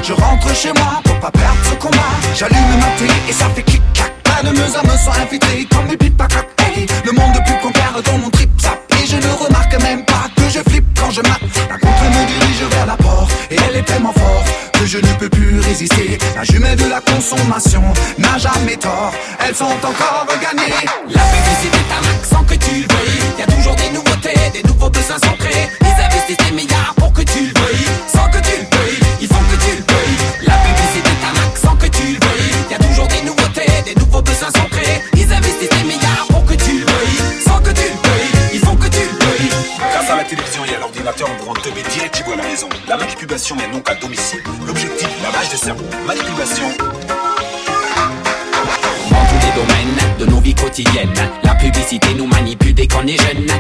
Je rentre chez moi pour pas perdre ce combat. J'allume ma télé et ça fait clic-clac. Plein de mes âmes sont infiltrées comme des pipes à crack. Hey, le monde de pub qu'on perd dans mon trip-zap. Et je ne remarque même pas que je flippe quand je mate. La contre me dirige vers la porte et elle est tellement forte que je ne peux plus résister. La jumelle de la consommation n'a jamais tort. Elles sont encore gagnées. La publicité est un max sans que tu le veuilles. Y'a toujours des nouveautés, des nouveaux besoins sont créés. Ils investissent des milliards pour que tu le veuilles. Sans que tu le veuilles, ils font que tu le veuilles. La publicité est un max sans que tu le veuilles. Y'a toujours des nouveautés, des nouveaux besoins sont créés. Ils investissent des milliards pour que tu le veuilles. Sans que tu le veuilles, ils font que tu le veuilles. Grâce à la télévision et à l'ordinateur, on pourra te mettre direct chez vous à la maison. La manipulation est donc à domicile. L'objectif, lavage des cerveaux. Manipulation. Dans tous les domaines de nos vies quotidiennes, la publicité nous manipule dès qu'on est jeune.